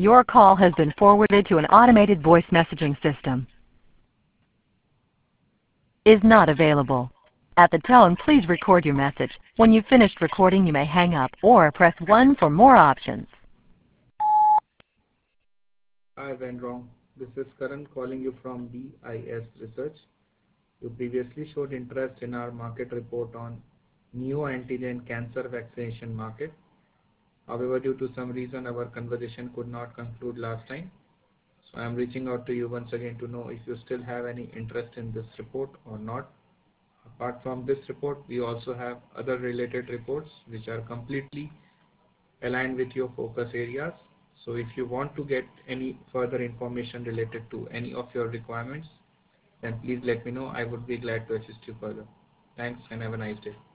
Your call has been forwarded to an automated voice messaging system. Is not available. At the tone, please record your message. When you've finished recording, you may hang up or press 1 for more options. Hi Wenrong, this is Karan calling you from BIS Research. You previously showed interest in our market report on neoantigen cancer vaccination market. However, due to some reason, our conversation could not conclude last time. So I am reaching out to you once again to know if you still have any interest in this report or not. Apart from this report, we also have other related reports which are completely aligned with your focus areas. So if you want to get any further information related to any of your requirements, then please let me know. I would be glad to assist you further. Thanks and have a nice day.